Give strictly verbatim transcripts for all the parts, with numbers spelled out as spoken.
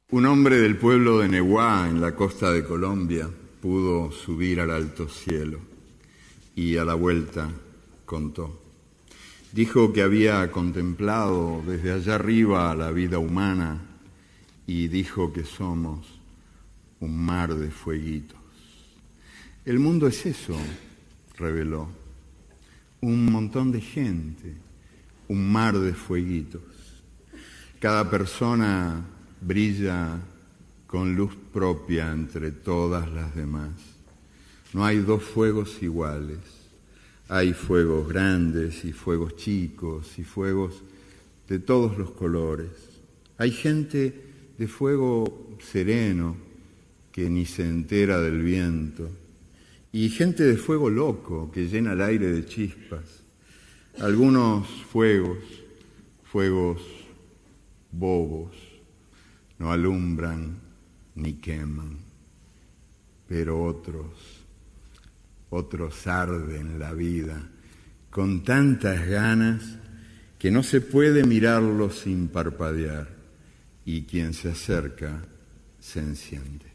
Un hombre del pueblo de Neguá, en la costa de Colombia, pudo subir al alto cielo y a la vuelta contó. Dijo que había contemplado desde allá arriba la vida humana y dijo que somos un mar de fueguitos. El mundo es eso, reveló, un montón de gente, un mar de fueguitos. Cada persona brilla con luz propia entre todas las demás. No hay dos fuegos iguales. Hay fuegos grandes y fuegos chicos y fuegos de todos los colores. Hay gente de fuego sereno que ni se entera del viento y gente de fuego loco que llena el aire de chispas. Algunos fuegos, fuegos bobos, no alumbran ni queman, pero otros, otros arden la vida con tantas ganas que no se puede mirarlos sin parpadear y quien se acerca se enciende.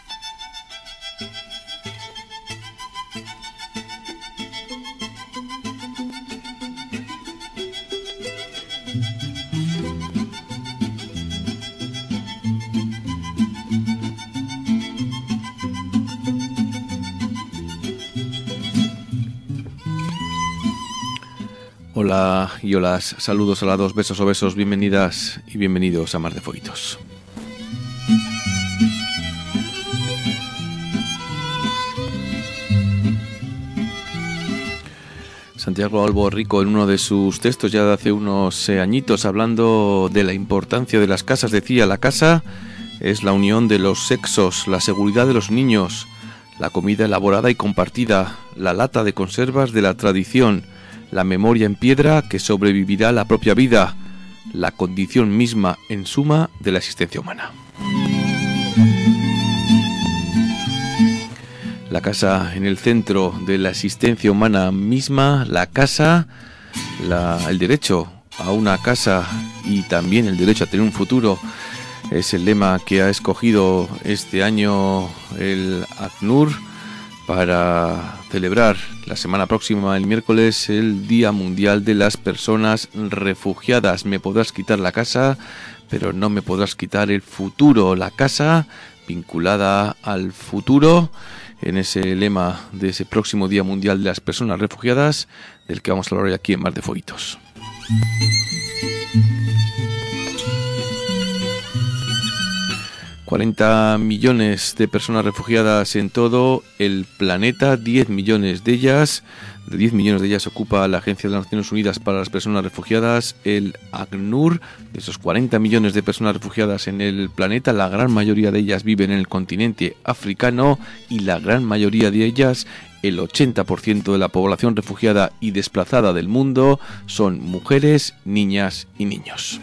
Hola y hola, saludos a las dos, besos o besos, bienvenidas y bienvenidos a Mar de Fueguitos. Santiago Albo Rico, en uno de sus textos ya de hace unos eh, añitos, hablando de la importancia de las casas, decía: la casa es la unión de los sexos, la seguridad de los niños, la comida elaborada y compartida, la lata de conservas de la tradición, la memoria en piedra que sobrevivirá a la propia vida, la condición misma, en suma, de la existencia humana. La casa en el centro de la existencia humana misma, la casa, la, el derecho a una casa y también el derecho a tener un futuro, es el lema que ha escogido este año el ACNUR para celebrar la semana próxima, el miércoles, el Día Mundial de las Personas Refugiadas. Me podrás quitar la casa, pero no me podrás quitar el futuro. La casa vinculada al futuro, en ese lema de ese próximo Día Mundial de las Personas Refugiadas, del que vamos a hablar hoy aquí en Mar de Fueguitos. cuarenta millones de personas refugiadas en todo el planeta, diez millones de ellas, de diez millones de ellas ocupa la Agencia de las Naciones Unidas para las Personas Refugiadas, el ACNUR. De esos cuarenta millones de personas refugiadas en el planeta, la gran mayoría de ellas viven en el continente africano y la gran mayoría de ellas, el ochenta por ciento de la población refugiada y desplazada del mundo, son mujeres, niñas y niños.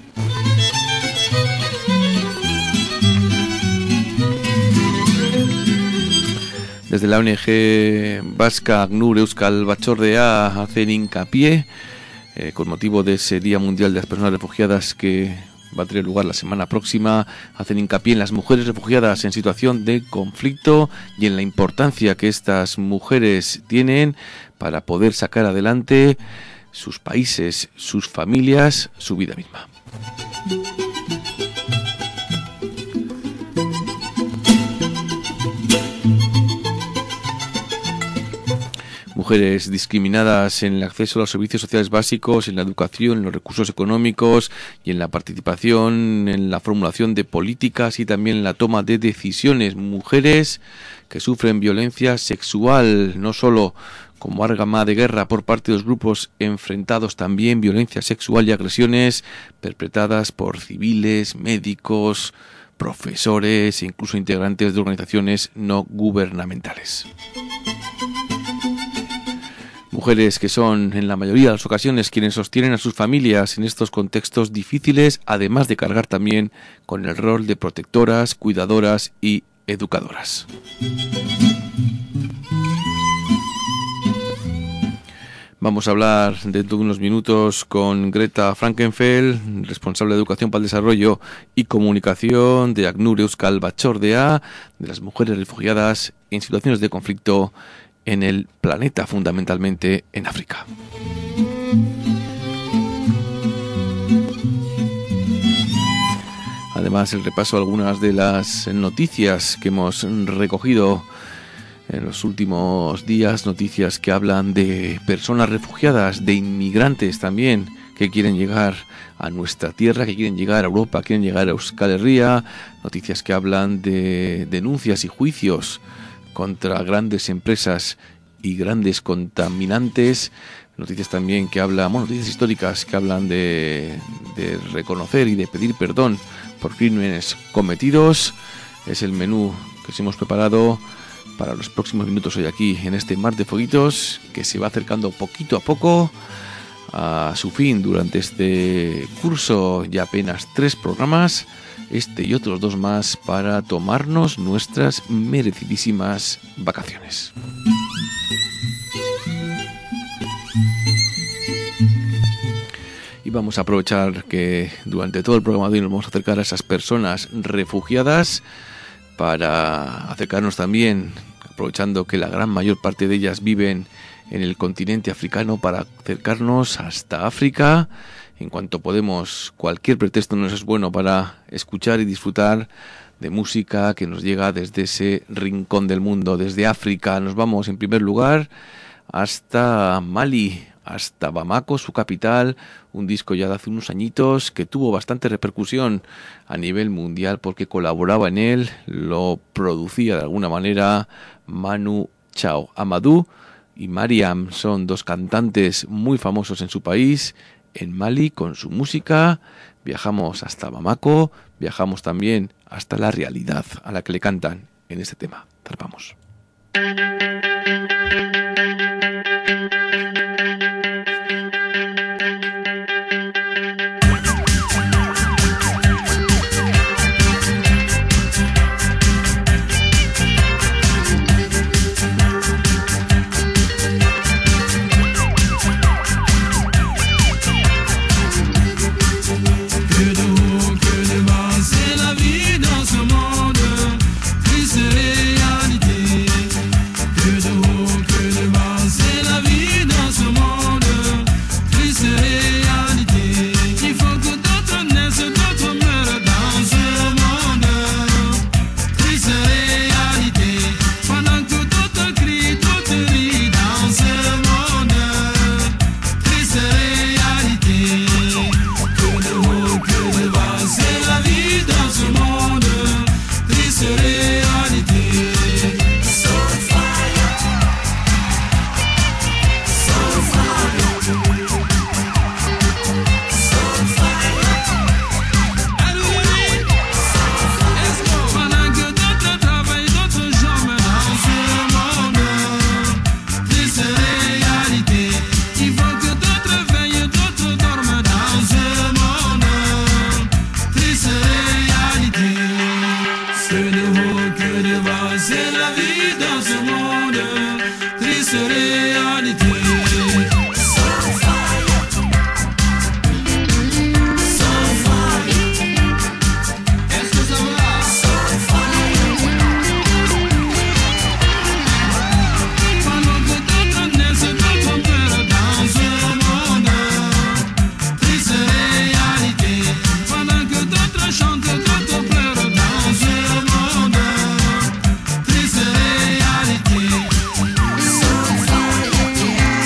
Desde la O N G vasca ACNUR Euskal Batzordea hacen hincapié, eh, con motivo de ese Día Mundial de las Personas Refugiadas que va a tener lugar la semana próxima, hacen hincapié en las mujeres refugiadas en situación de conflicto y en la importancia que estas mujeres tienen para poder sacar adelante sus países, sus familias, su vida misma. Mujeres discriminadas en el acceso a los servicios sociales básicos, en la educación, en los recursos económicos y en la participación en la formulación de políticas y también en la toma de decisiones. Mujeres que sufren violencia sexual, no solo como arma de guerra por parte de los grupos enfrentados, también violencia sexual y agresiones perpetradas por civiles, médicos, profesores e incluso integrantes de organizaciones no gubernamentales. Mujeres que son, en la mayoría de las ocasiones, quienes sostienen a sus familias en estos contextos difíciles, además de cargar también con el rol de protectoras, cuidadoras y educadoras. Vamos a hablar dentro de unos minutos con Greta Frankenfeld, responsable de Educación para el Desarrollo y Comunicación de ACNUR Euskal Batzordea, de las mujeres refugiadas en situaciones de conflicto en el planeta, fundamentalmente en África. Además, el repaso a algunas de las noticias que hemos recogido en los últimos días, noticias que hablan de personas refugiadas, de inmigrantes también, que quieren llegar a nuestra tierra, que quieren llegar a Europa, quieren llegar a Euskal Herria, noticias que hablan de denuncias y juicios contra grandes empresas y grandes contaminantes, noticias también que hablan, bueno, noticias históricas que hablan de, de reconocer y de pedir perdón por crímenes cometidos. Es el menú que os hemos preparado para los próximos minutos hoy aquí en este Mar de Fueguitos, que se va acercando poquito a poco a su fin durante este curso. Ya apenas tres programas, este y otros dos más, para tomarnos nuestras merecidísimas vacaciones. Y vamos a aprovechar que durante todo el programa de hoy nos vamos a acercar a esas personas refugiadas para acercarnos también, aprovechando que la gran mayor parte de ellas viven en el continente africano, para acercarnos hasta África. En cuanto podemos, cualquier pretexto nos es bueno para escuchar y disfrutar de música que nos llega desde ese rincón del mundo. Desde África nos vamos en primer lugar hasta Mali, hasta Bamako, su capital, un disco ya de hace unos añitos que tuvo bastante repercusión a nivel mundial porque colaboraba en él, lo producía de alguna manera Manu Chao. Amadou y Mariam son dos cantantes muy famosos en su país, en Mali, con su música. Viajamos hasta Bamako, viajamos también hasta la realidad a la que le cantan en este tema. Zarpamos. Triste réalité.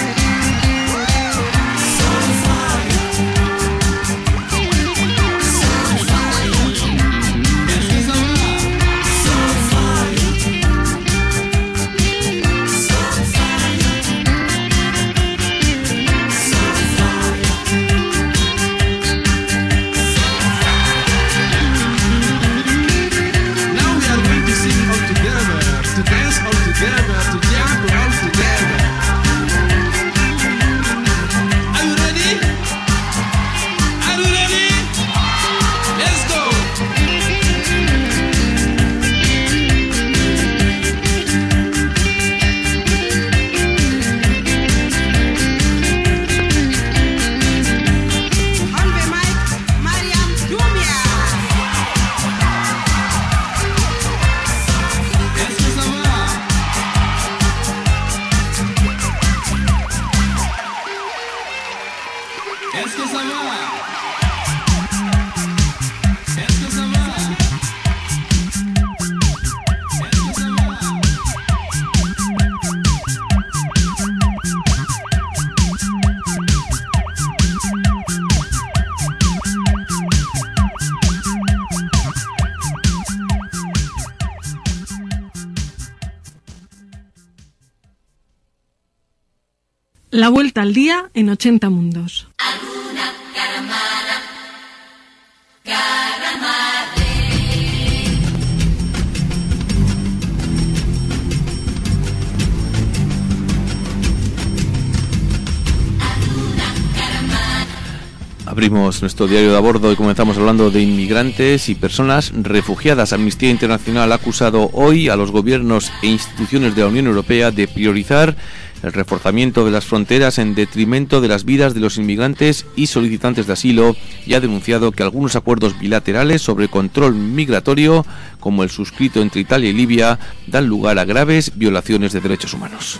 La vuelta al día en ochenta mundos. Abrimos nuestro diario de a bordo y comenzamos hablando de inmigrantes y personas refugiadas. Amnistía Internacional ha acusado hoy a los gobiernos e instituciones de la Unión Europea de priorizar el reforzamiento de las fronteras en detrimento de las vidas de los inmigrantes y solicitantes de asilo, y ha denunciado que algunos acuerdos bilaterales sobre control migratorio, como el suscrito entre Italia y Libia, dan lugar a graves violaciones de derechos humanos.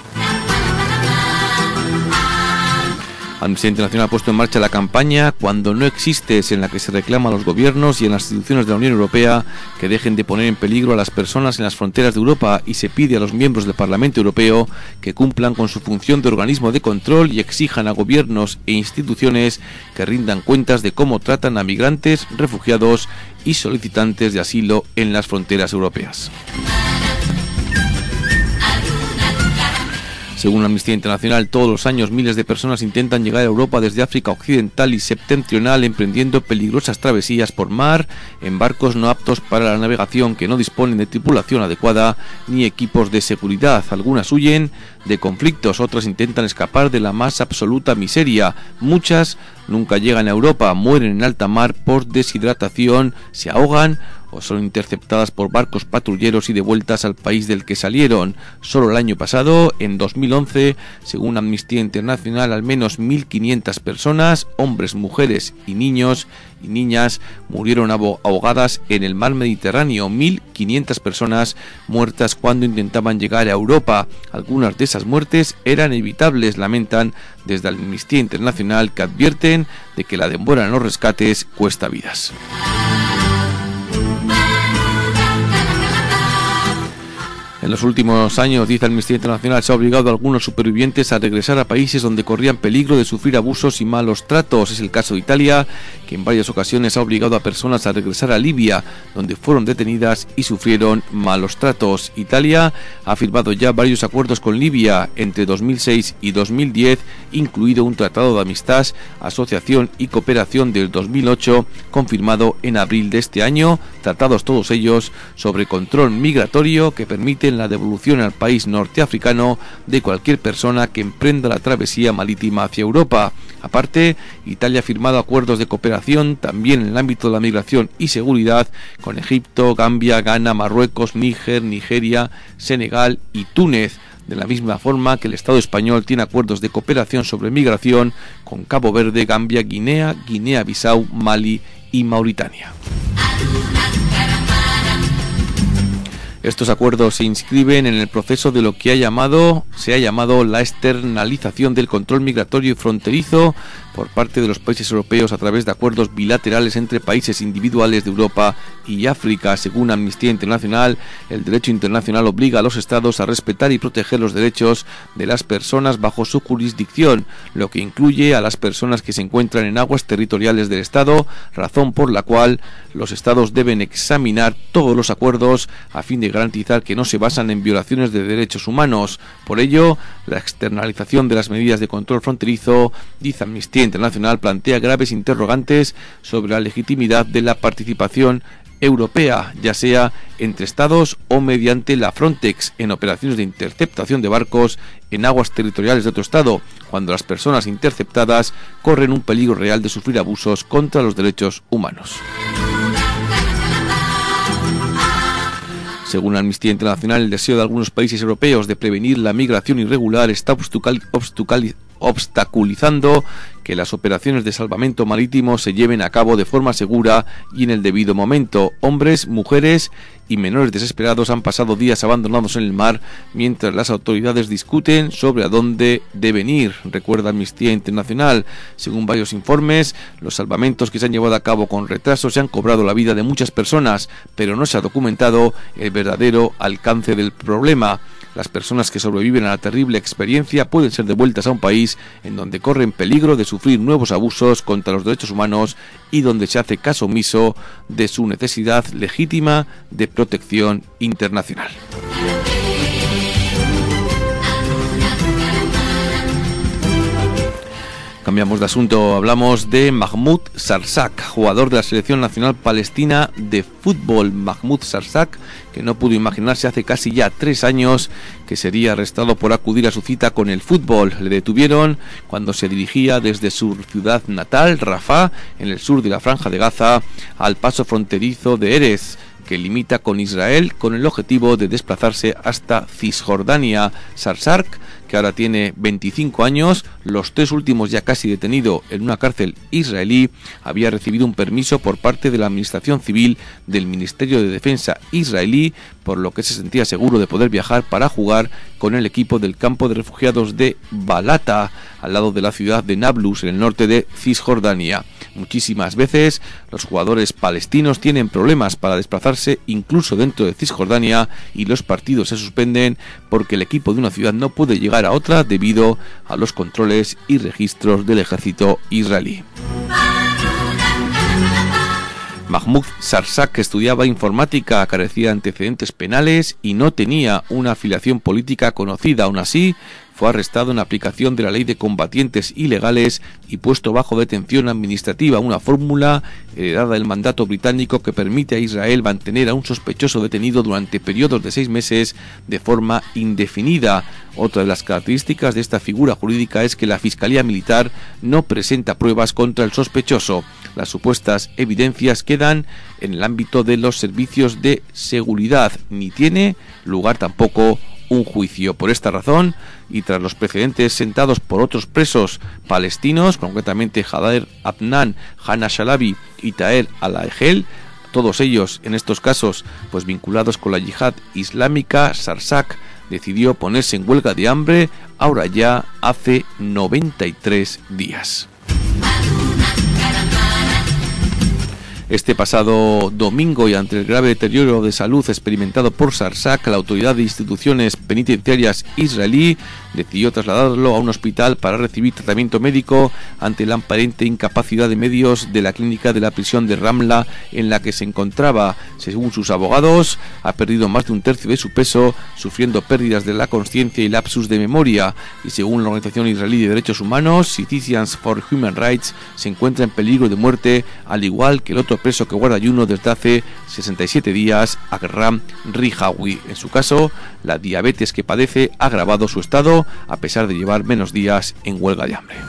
Amnistía Internacional ha puesto en marcha la campaña Cuando no existes, en la que se reclama a los gobiernos y a las instituciones de la Unión Europea que dejen de poner en peligro a las personas en las fronteras de Europa, y se pide a los miembros del Parlamento Europeo que cumplan con su función de organismo de control y exijan a gobiernos e instituciones que rindan cuentas de cómo tratan a migrantes, refugiados y solicitantes de asilo en las fronteras europeas. Según Amnistía Internacional, todos los años miles de personas intentan llegar a Europa desde África Occidental y Septentrional, emprendiendo peligrosas travesías por mar en barcos no aptos para la navegación, que no disponen de tripulación adecuada ni equipos de seguridad. Algunas huyen de conflictos, otras intentan escapar de la más absoluta miseria. Muchas nunca llegan a Europa, mueren en alta mar por deshidratación, se ahogan o son interceptadas por barcos patrulleros y devueltas al país del que salieron. Solo el año pasado, en dos mil once, según Amnistía Internacional, al menos mil quinientas personas, hombres, mujeres y niños y niñas, murieron ahogadas en el mar Mediterráneo. mil quinientas personas muertas cuando intentaban llegar a Europa. Algunas de esas muertes eran evitables, lamentan desde Amnistía Internacional, que advierten de que la demora en los rescates cuesta vidas. En los últimos años, dice Amnistía Internacional, se ha obligado a algunos supervivientes a regresar a países donde corrían peligro de sufrir abusos y malos tratos. Es el caso de Italia, que en varias ocasiones ha obligado a personas a regresar a Libia, donde fueron detenidas y sufrieron malos tratos. Italia ha firmado ya varios acuerdos con Libia entre dos mil seis y dos mil diez, incluido un tratado de amistad, asociación y cooperación del dos mil ocho, confirmado en abril de este año, tratados todos ellos sobre control migratorio que permiten la devolución al país norteafricano de cualquier persona que emprenda la travesía marítima hacia Europa. Aparte, Italia ha firmado acuerdos de cooperación también en el ámbito de la migración y seguridad con Egipto, Gambia, Ghana, Marruecos, Níger, Nigeria, Senegal y Túnez. De la misma forma que el Estado español tiene acuerdos de cooperación sobre migración con Cabo Verde, Gambia, Guinea, Guinea-Bissau, Mali y Mauritania. Estos acuerdos se inscriben en el proceso de lo que ha llamado, se ha llamado la externalización del control migratorio y fronterizo por parte de los países europeos a través de acuerdos bilaterales entre países individuales de Europa y África. Según Amnistía Internacional, el derecho internacional obliga a los estados a respetar y proteger los derechos de las personas bajo su jurisdicción, lo que incluye a las personas que se encuentran en aguas territoriales del estado, razón por la cual los estados deben examinar todos los acuerdos a fin de garantizar que no se basan en violaciones de derechos humanos. Por ello, la externalización de las medidas de control fronterizo, dice Amnistía Internacional, plantea graves interrogantes sobre la legitimidad de la participación europea, ya sea entre estados o mediante la Frontex, en operaciones de interceptación de barcos en aguas territoriales de otro estado, cuando las personas interceptadas corren un peligro real de sufrir abusos contra los derechos humanos. Según Amnistía Internacional, el deseo de algunos países europeos de prevenir la migración irregular está obstaculizando que las operaciones de salvamento marítimo se lleven a cabo de forma segura y en el debido momento. Hombres, mujeres y menores desesperados han pasado días abandonados en el mar mientras las autoridades discuten sobre a dónde deben ir, recuerda Amnistía Internacional. Según varios informes, los salvamentos que se han llevado a cabo con retraso se han cobrado la vida de muchas personas, pero no se ha documentado el verdadero alcance del problema. Las personas que sobreviven a la terrible experiencia pueden ser devueltas a un país en donde corren peligro de sufrir nuevos abusos contra los derechos humanos y donde se hace caso omiso de su necesidad legítima de protección internacional. Cambiamos de asunto, hablamos de Mahmoud Sarsak, jugador de la Selección Nacional Palestina de Fútbol. Mahmoud Sarsak, que no pudo imaginarse hace casi ya tres años que sería arrestado por acudir a su cita con el fútbol. Le detuvieron cuando se dirigía desde su ciudad natal, Rafah, en el sur de la Franja de Gaza, al paso fronterizo de Erez, que limita con Israel, con el objetivo de desplazarse hasta Cisjordania. Sarsak, que ahora tiene veinticinco años, los tres últimos ya casi detenido en una cárcel israelí, había recibido un permiso por parte de la Administración Civil del Ministerio de Defensa israelí, por lo que se sentía seguro de poder viajar para jugar con el equipo del campo de refugiados de Balata, al lado de la ciudad de Nablus, en el norte de Cisjordania. Muchísimas veces los jugadores palestinos tienen problemas para desplazarse incluso dentro de Cisjordania, y los partidos se suspenden porque el equipo de una ciudad no puede llegar a otra debido a los controles y registros del ejército israelí. Mahmoud Sarsak estudiaba informática, carecía de antecedentes penales y no tenía una afiliación política conocida. Aún así, fue arrestado en aplicación de la ley de combatientes ilegales y puesto bajo detención administrativa, una fórmula heredada del mandato británico que permite a Israel mantener a un sospechoso detenido durante periodos de seis meses de forma indefinida. Otra de las características de esta figura jurídica es que la Fiscalía Militar no presenta pruebas contra el sospechoso. Las supuestas evidencias quedan en el ámbito de los servicios de seguridad, ni tiene lugar tampoco un juicio. Por esta razón, y tras los precedentes sentados por otros presos palestinos, concretamente Hader Adnan, Hana Shalabi y Taher Al-Ahel, todos ellos en estos casos pues vinculados con la yihad islámica, Sarsak decidió ponerse en huelga de hambre ahora ya hace noventa y tres días. Este pasado domingo, y ante el grave deterioro de salud experimentado por Sarsak, la Autoridad de Instituciones Penitenciarias israelí decidió trasladarlo a un hospital para recibir tratamiento médico ante la aparente incapacidad de medios de la clínica de la prisión de Ramla en la que se encontraba. Según sus abogados, ha perdido más de un tercio de su peso, sufriendo pérdidas de la conciencia y lapsus de memoria, y según la Organización Israelí de Derechos Humanos, Citizens for Human Rights, se encuentra en peligro de muerte, al igual que el otro preso que guarda ayuno desde hace sesenta y siete días, Akram Rijawi. En su caso, la diabetes que padece ha agravado su estado, a pesar de llevar menos días en huelga de hambre.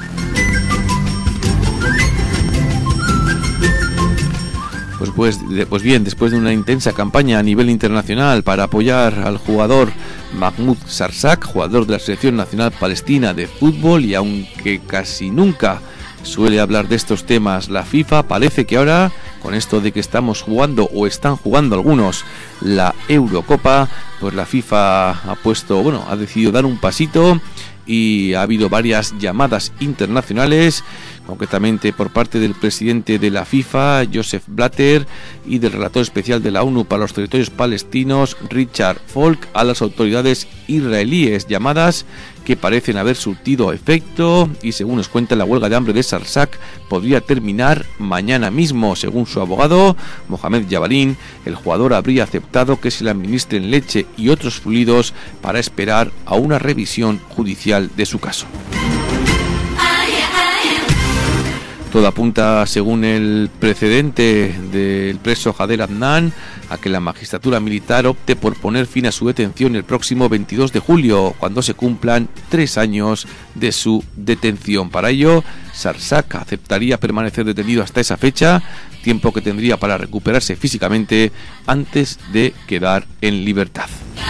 Pues, pues, pues bien, después de una intensa campaña a nivel internacional para apoyar al jugador Mahmoud Sarsak, jugador de la Selección Nacional Palestina de Fútbol, y aunque casi nunca suele hablar de estos temas la FIFA, parece que ahora, con esto de que estamos jugando, o están jugando algunos, la Eurocopa, pues la FIFA ha puesto, bueno, ha decidido dar un pasito, y ha habido varias llamadas internacionales, concretamente por parte del presidente de la FIFA, Joseph Blatter, y del relator especial de la ONU para los territorios palestinos, Richard Falk, a las autoridades israelíes, llamadas que parecen haber surtido efecto, y según nos cuenta, la huelga de hambre de Sarsak podría terminar mañana mismo. Según su abogado, Mohamed Jabalin, el jugador habría aceptado que se le administren leche y otros fluidos para esperar a una revisión judicial de su caso. Todo apunta, según el precedente del preso Hader Adnan, a que la magistratura militar opte por poner fin a su detención el próximo veintidós de julio, cuando se cumplan tres años de su detención. Para ello, Sarsak aceptaría permanecer detenido hasta esa fecha, tiempo que tendría para recuperarse físicamente antes de quedar en libertad.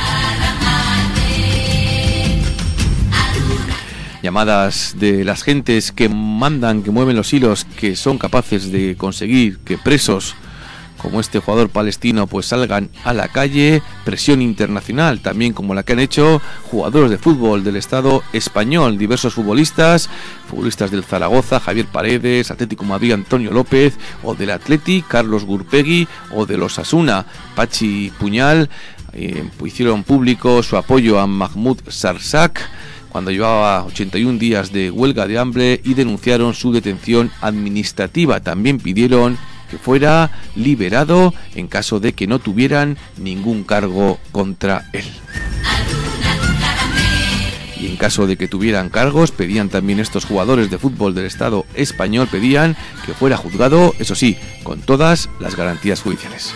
Llamadas de las gentes que mandan, que mueven los hilos, que son capaces de conseguir que presos como este jugador palestino pues salgan a la calle, presión internacional también como la que han hecho jugadores de fútbol del Estado español, diversos futbolistas, futbolistas del Zaragoza, Javier Paredes, Atlético de Madrid, Antonio López, o del Atleti, Carlos Gurpegui, o de los Asuna, Pachi Puñal, eh, hicieron público su apoyo a Mahmoud Sarsak cuando llevaba ochenta y un días de huelga de hambre, y denunciaron su detención administrativa. También pidieron que fuera liberado en caso de que no tuvieran ningún cargo contra él. y en caso de que tuvieran cargos, pedían también estos jugadores de fútbol del Estado español, pedían que fuera juzgado, eso sí, con todas las garantías judiciales.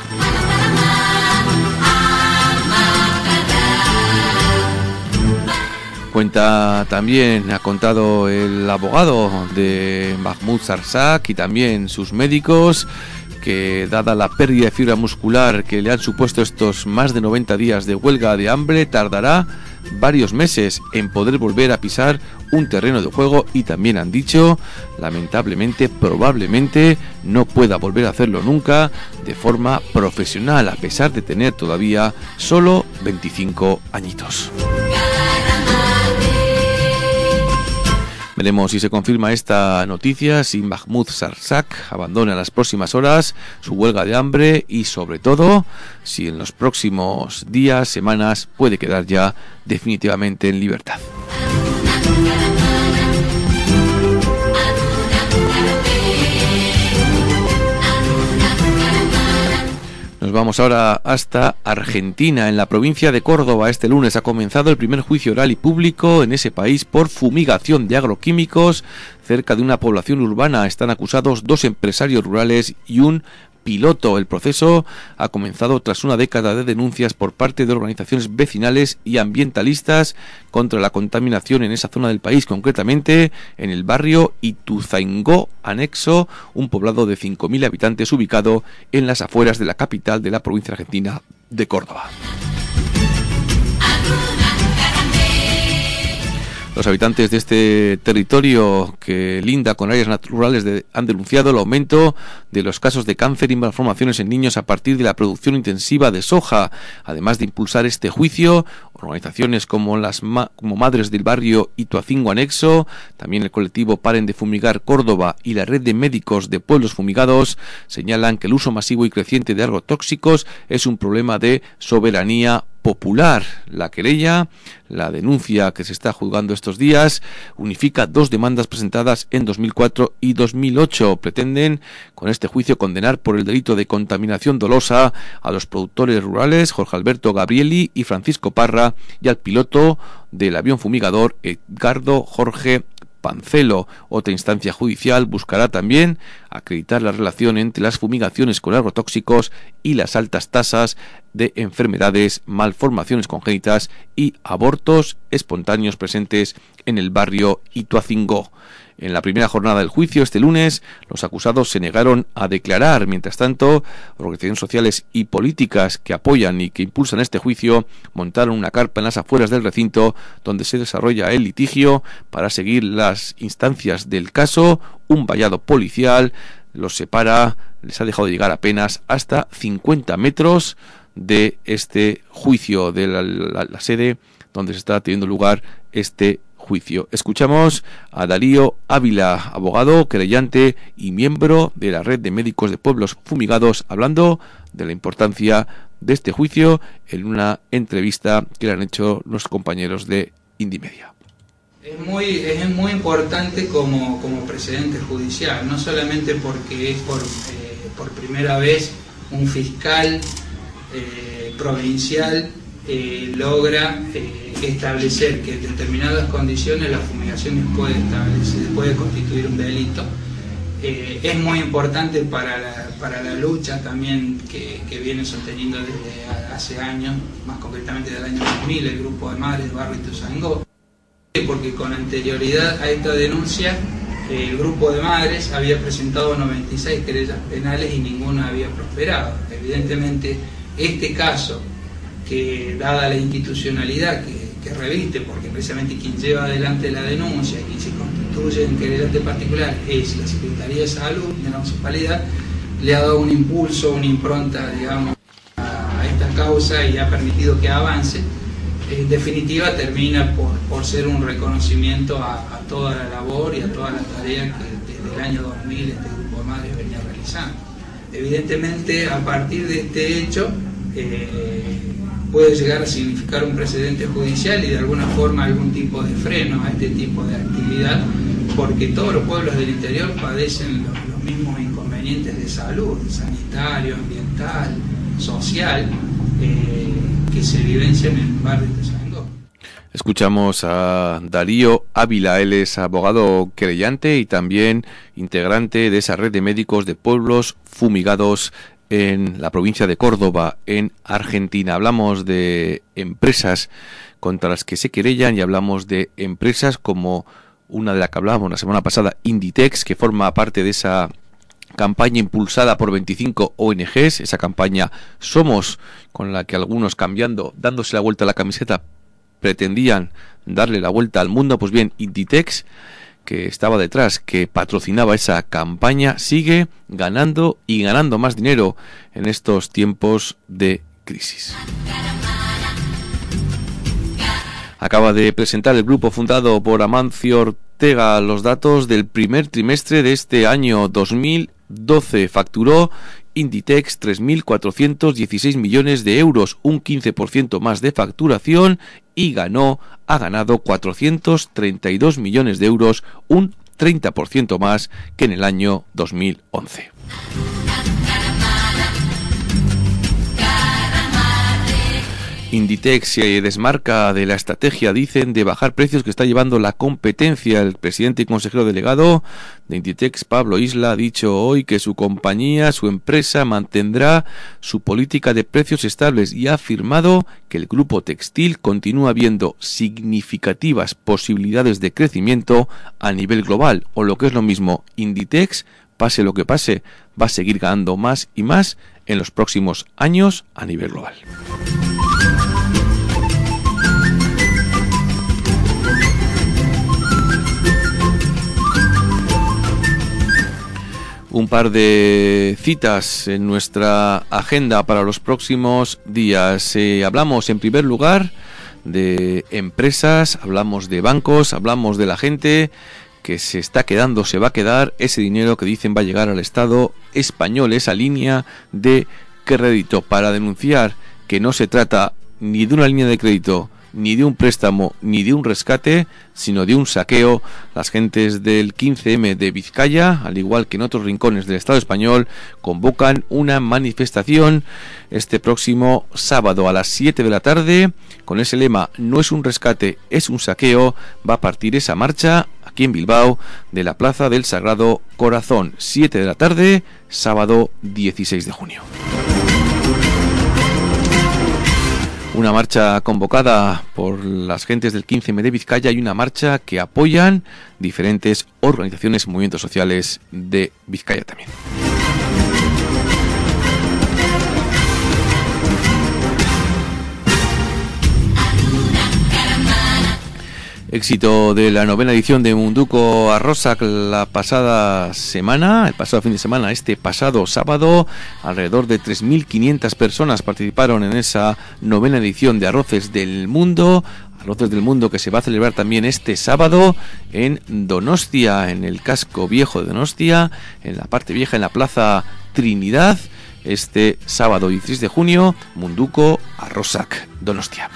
Cuenta también, ha contado el abogado de Mahmoud Sarsak y también sus médicos, que dada la pérdida de fibra muscular que le han supuesto estos más de noventa días de huelga de hambre, tardará varios meses en poder volver a pisar un terreno de juego y también han dicho, lamentablemente, probablemente no pueda volver a hacerlo nunca de forma profesional, a pesar de tener todavía solo veinticinco añitos. Veremos si se confirma esta noticia, si Mahmoud Sarsak abandona en las próximas horas su huelga de hambre y sobre todo si en los próximos días, semanas puede quedar ya definitivamente en libertad. Nos vamos ahora hasta Argentina. En la provincia de Córdoba, este lunes ha comenzado el primer juicio oral y público en ese país por fumigación de agroquímicos cerca de una población urbana. Están acusados dos empresarios rurales y un piloto. El proceso ha comenzado tras una década de denuncias por parte de organizaciones vecinales y ambientalistas contra la contaminación en esa zona del país, concretamente en el barrio Ituzaingó, anexo, un poblado de cinco mil habitantes ubicado en las afueras de la capital de la provincia argentina de Córdoba. Los habitantes de este territorio que linda con áreas naturales de, han denunciado el aumento de los casos de cáncer y malformaciones en niños a partir de la producción intensiva de soja. Además de impulsar este juicio, organizaciones como las ma- como Madres del Barrio Ituzaingó Anexo, también el colectivo Paren de Fumigar Córdoba y la red de médicos de pueblos fumigados señalan que el uso masivo y creciente de agrotóxicos es un problema de soberanía popular. La querella, la denuncia que se está juzgando estos días, unifica dos demandas presentadas en dos mil cuatro y dos mil ocho. Pretenden con este juicio condenar por el delito de contaminación dolosa a los productores rurales Jorge Alberto Gabrieli y Francisco Parra y al piloto del avión fumigador Edgardo Jorge Pancelo. Otra instancia judicial buscará también acreditar la relación entre las fumigaciones con agrotóxicos y las altas tasas de enfermedades, malformaciones congénitas y abortos espontáneos presentes en el barrio Ituzaingó. En la primera jornada del juicio, este lunes, los acusados se negaron a declarar. Mientras tanto, organizaciones sociales y políticas que apoyan y que impulsan este juicio montaron una carpa en las afueras del recinto donde se desarrolla el litigio para seguir las instancias del caso. Un vallado policial los separa, les ha dejado llegar apenas hasta cincuenta metros de este juicio, de la, la, la sede donde se está teniendo lugar este juicio. Escuchamos a Darío Ávila, abogado, querellante y miembro de la red de médicos de pueblos fumigados, hablando de la importancia de este juicio en una entrevista que le han hecho los compañeros de Indymedia. Es muy, es muy importante como, como precedente judicial, no solamente porque es por, eh, por primera vez un fiscal eh, provincial eh, logra eh, establecer que en determinadas condiciones la fumigación puede, establecer, puede constituir un delito. Eh, es muy importante para la, para la lucha también que, que viene sosteniendo desde hace años, más concretamente del año dos mil, el grupo de madres del barrio Ituzaingó, porque con anterioridad a esta denuncia el grupo de madres había presentado noventa y seis querellas penales y ninguna había prosperado. Evidentemente este caso, que dada la institucionalidad que, que reviste, porque precisamente quien lleva adelante la denuncia y quien se constituye en querellante particular es la Secretaría de Salud de la Municipalidad, le ha dado un impulso, una impronta, digamos, a, a esta causa y ha permitido que avance. En definitiva termina por, por ser un reconocimiento a, a toda la labor y a toda la tarea que desde el año dos mil este grupo de madres venía realizando. Evidentemente, a partir de este hecho, eh, puede llegar a significar un precedente judicial y de alguna forma algún tipo de freno a este tipo de actividad, porque todos los pueblos del interior padecen los, los mismos inconvenientes de salud, sanitario, ambiental, social, eh, que se vivencian en el barrio de Ituzaingó. Escuchamos a Darío Ávila, él es abogado querellante y también integrante de esa red de médicos de pueblos fumigados en la provincia de Córdoba, en Argentina. Hablamos de empresas contra las que se querellan y hablamos de empresas como una de las que hablábamos la semana pasada, Inditex, que forma parte de esa campaña impulsada por veinticinco O N Ges, esa campaña Somos, con la que algunos, cambiando, dándose la vuelta a la camiseta, pretendían darle la vuelta al mundo. Pues bien, Inditex, que estaba detrás, que patrocinaba esa campaña, sigue ganando y ganando más dinero en estos tiempos de crisis. Acaba de presentar el grupo fundado por Amancio Ortega los datos del primer trimestre de este año dos mil doce. Facturó Inditex tres mil cuatrocientos dieciséis millones de euros, un quince por ciento más de facturación, y ganó, ha ganado cuatrocientos treinta y dos millones de euros, un treinta por ciento más que en el año dos mil once. Inditex se desmarca de la estrategia, dicen, de bajar precios que está llevando la competencia. El presidente y consejero delegado de Inditex, Pablo Isla, ha dicho hoy que su compañía, su empresa, mantendrá su política de precios estables y ha afirmado que el grupo textil continúa viendo significativas posibilidades de crecimiento a nivel global, o lo que es lo mismo, Inditex, pase lo que pase, va a seguir ganando más y más en los próximos años a nivel global. Un par de citas en nuestra agenda para los próximos días. Eh, hablamos en primer lugar de empresas, hablamos de bancos, hablamos de la gente que se está quedando, se va a quedar ese dinero que dicen va a llegar al Estado español, esa línea de crédito, para denunciar que no se trata ni de una línea de crédito, ni de un préstamo, ni de un rescate, sino de un saqueo. Las gentes del quince eme de Vizcaya, al igual que en otros rincones del Estado español, convocan una manifestación este próximo sábado a las siete de la tarde, con ese lema: no es un rescate, es un saqueo. Va a partir esa marcha aquí en Bilbao de la Plaza del Sagrado Corazón, siete de la tarde, sábado dieciséis de junio. Una marcha convocada por las gentes del quince eme de Vizcaya y una marcha que apoyan diferentes organizaciones y movimientos sociales de Vizcaya también. Éxito de la novena edición de Munduko Arrosak la pasada semana, el pasado fin de semana, este pasado sábado. Alrededor de tres mil quinientas personas participaron en esa novena edición de Arroces del Mundo. Arroces del Mundo que se va a celebrar también este sábado en Donostia, en el casco viejo de Donostia, en la parte vieja, en la Plaza Trinidad. Este sábado dieciséis de junio, Munduko Arrosak Donostia.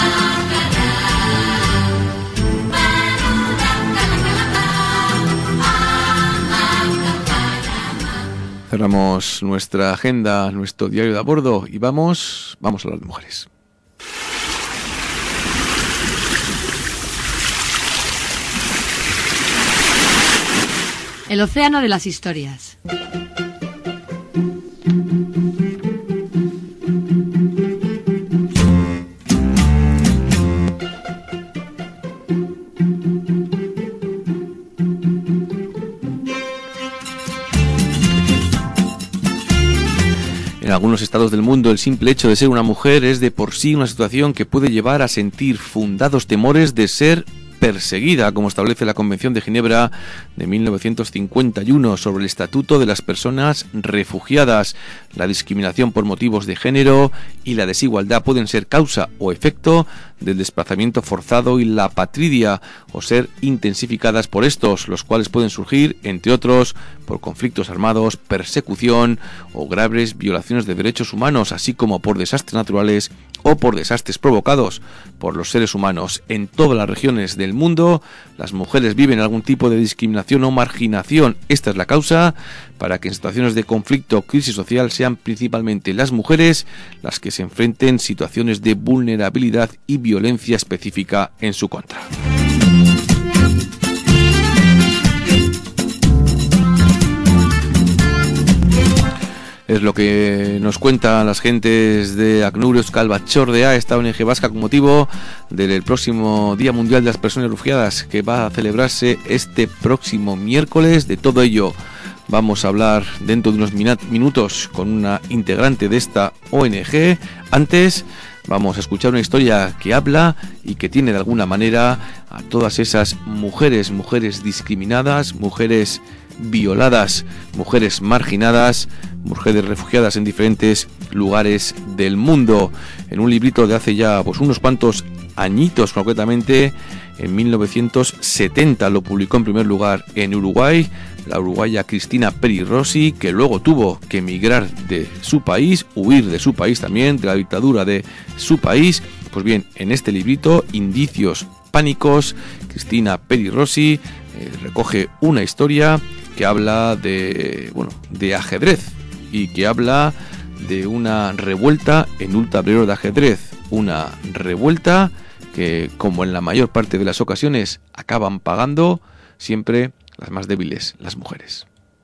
Cerramos nuestra agenda, nuestro diario de a bordo, y vamos, vamos a hablar de mujeres. El océano de las historias. En algunos estados del mundo, el simple hecho de ser una mujer es de por sí una situación que puede llevar a sentir fundados temores de ser perseguida, como establece la Convención de Ginebra de mil novecientos cincuenta y uno sobre el Estatuto de las Personas Refugiadas. La discriminación por motivos de género y la desigualdad pueden ser causa o efecto del desplazamiento forzado y la apatridia, o ser intensificadas por estos, los cuales pueden surgir, entre otros, por conflictos armados, persecución o graves violaciones de derechos humanos, así como por desastres naturales o por desastres provocados por los seres humanos. En todas las regiones del mundo, las mujeres viven algún tipo de discriminación o marginación. Esta es la causa para que en situaciones de conflicto o crisis social sean principalmente las mujeres las que se enfrenten situaciones de vulnerabilidad y violencia específica en su contra. Es lo que nos cuentan las gentes de ACNUR Euskal Batzordea, esta O N G vasca, con motivo del próximo Día Mundial de las Personas Refugiadas, que va a celebrarse este próximo miércoles. De todo ello vamos a hablar dentro de unos minutos con una integrante de esta O N G. Antes vamos a escuchar una historia que habla y que tiene de alguna manera a todas esas mujeres, mujeres discriminadas, mujeres violadas, mujeres marginadas, mujeres refugiadas en diferentes lugares del mundo, en un librito de hace ya pues unos cuantos añitos, concretamente en mil novecientos setenta lo publicó en primer lugar en Uruguay la uruguaya Cristina Peri Rossi, que luego tuvo que emigrar de su país, huir de su país también, de la dictadura de su país. Pues bien, en este librito, Indicios Pánicos, Cristina Peri Rossi eh, recoge una historia que habla de, bueno, de ajedrez y que habla de una revuelta en un tablero de ajedrez, una revuelta que, como en la mayor parte de las ocasiones, acaban pagando siempre las más débiles, las mujeres.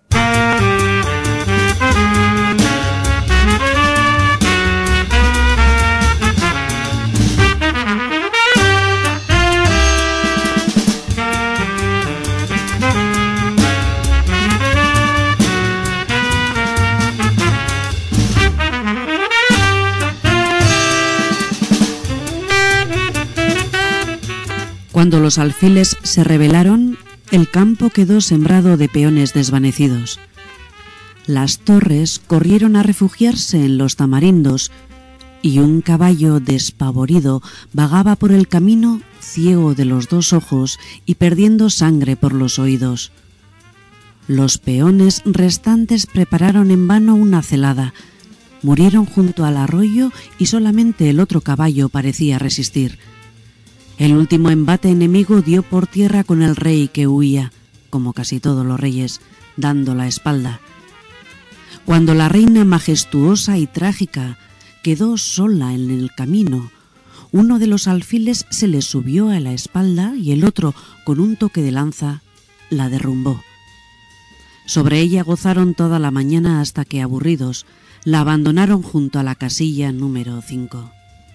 Cuando los alfiles se rebelaron, el campo quedó sembrado de peones desvanecidos. Las torres corrieron a refugiarse en los tamarindos y un caballo despavorido vagaba por el camino, ciego de los dos ojos y perdiendo sangre por los oídos. Los peones restantes prepararon en vano una celada, murieron junto al arroyo y solamente el otro caballo parecía resistir. El último embate enemigo dio por tierra con el rey que huía, como casi todos los reyes, dando la espalda. Cuando la reina majestuosa y trágica quedó sola en el camino, uno de los alfiles se le subió a la espalda y el otro, con un toque de lanza, la derrumbó. Sobre ella gozaron toda la mañana hasta que, aburridos, la abandonaron junto a la casilla número cinco.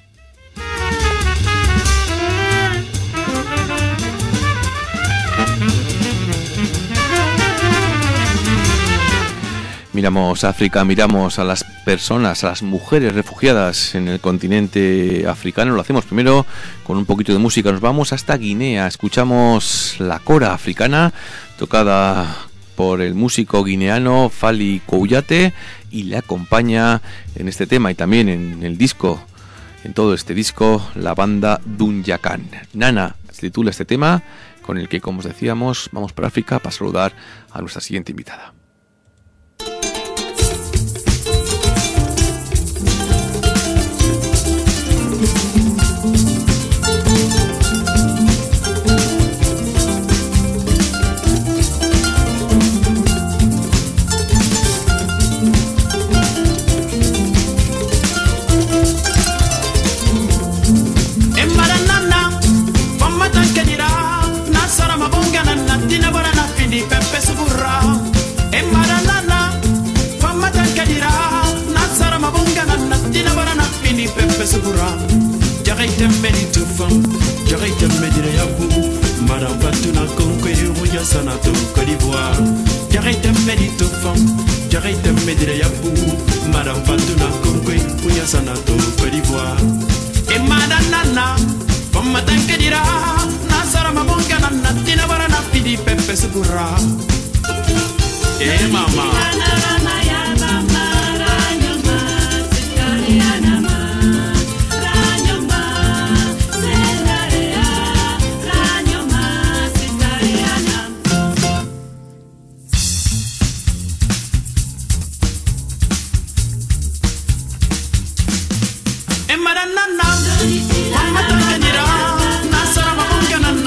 Miramos África, miramos a las personas, a las mujeres refugiadas en el continente africano. Lo hacemos primero con un poquito de música. Nos vamos hasta Guinea. Escuchamos la cora africana tocada por el músico guineano Fally Kouyate y le acompaña en este tema y también en el disco, en todo este disco, la banda Dunyakan. Nana se titula este tema, con el que, como os decíamos, vamos para África para saludar a nuestra siguiente invitada.